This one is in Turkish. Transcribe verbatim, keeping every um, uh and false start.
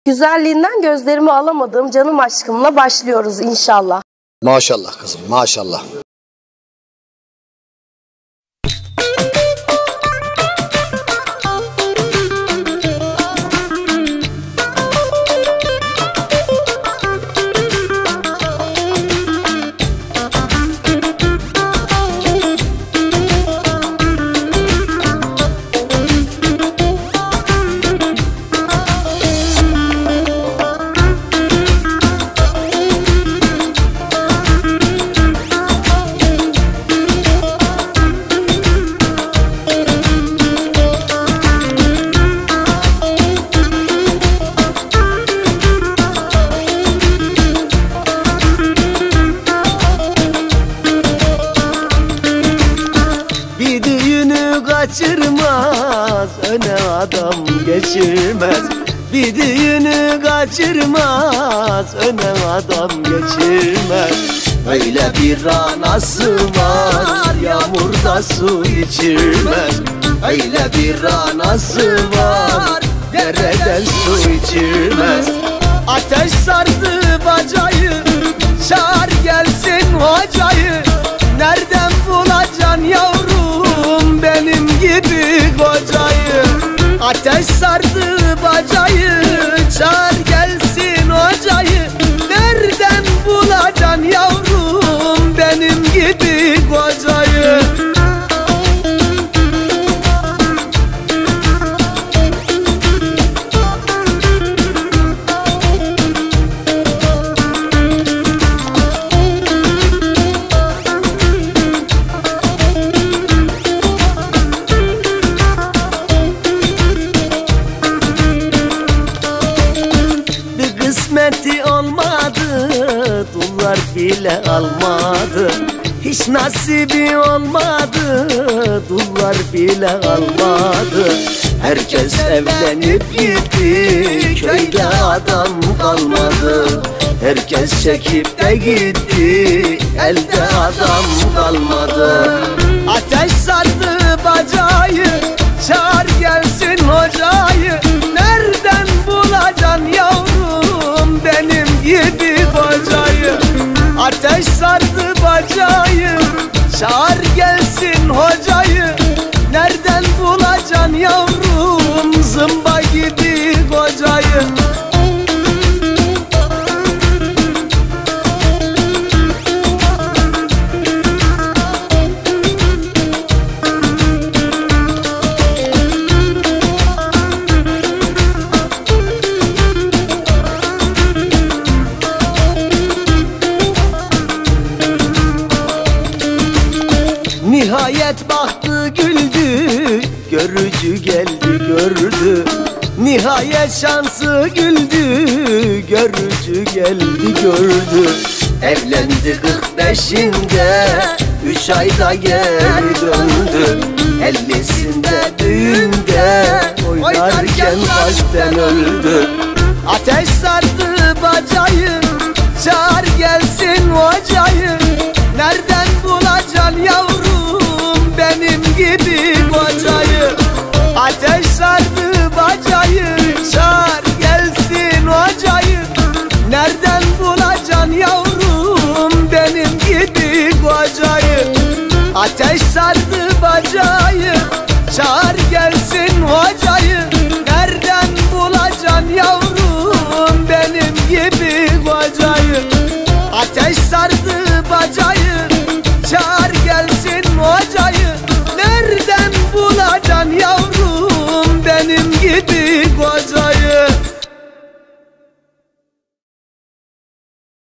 Güzelliğinden gözlerimi alamadığım canım aşkımla başlıyoruz inşallah. Maşallah kızım, maşallah. Kaçırmaz, öne adam geçirmez. Bir düğünü kaçırmaz, öne adam geçirmez. Öyle bir anası var, yağmurda su içirmez. Öyle bir anası var, dereden su içirmez. Ateş sardı bacayı, çağır gelsin hocayı. Nereden bulacaksın yavrum benim gibi kocayı? Ateş sardı bacayı, çağır gelsin hocayı. Nereden bulacaksın yavrum benim gibi kocayı? Kısmeti olmadı, dullar bile almadı. Hiç nasibi olmadı, dullar bile almadı. Herkes evlenip gitti, köyde adam kalmadı. Herkes çekip de gitti, elde adam kalmadı. Ateş sardı bacayı, çağır gelsin hocayı. Nereden bulacaksın yavrum benim gibi kocayı? Ateş sardı bacayı, çağır gelsin hocayı. Nereden bulacaksın yavrum zımba gibi kocayı? Nihayet baktı güldü, görücü geldi gördü. Nihayet şansı güldü, görücü geldi gördü. Evlendi kırk beşinde, üç ayda geri döndü. Ellisinde düğünde, oynarken kalpten öldü. Ateş sardı bacayı, çağır gelsin hocayı. Nereden bulacaksın yavrum benim gibi kocayı? Ateş sardı bacayı, çağır gelsin hocayı. Nereden bulacaksın yavrum benim gibi kocayı? Ateş sardı bacayı, çağır gelsin hocayı. Nereden bulacaksın yavrum benim gibi kocayı? Ateş sardı bacayı, çağır gelsin hocayı. Nereden bulacaksın yavrum benim gibi kocayı?